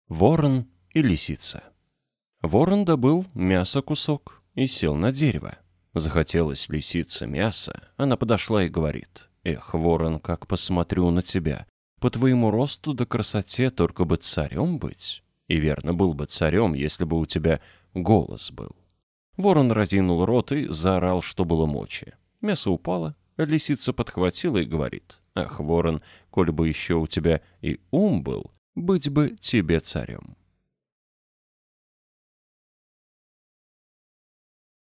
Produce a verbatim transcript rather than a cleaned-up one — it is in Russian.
Ворон и лисица. Ворон добыл мясо кусок и сел на дерево. Захотелось лисице мяса, она подошла и говорит: «Эх, ворон, как посмотрю на тебя! По твоему росту да красоте только бы царем быть. И верно, был бы царем, если бы у тебя голос был». Ворон разинул рот и заорал, что было мочи. Мясо упало, а лисица подхватила и говорит: «Ах, ворон, коль бы еще у тебя и ум был, быть бы тебе царем».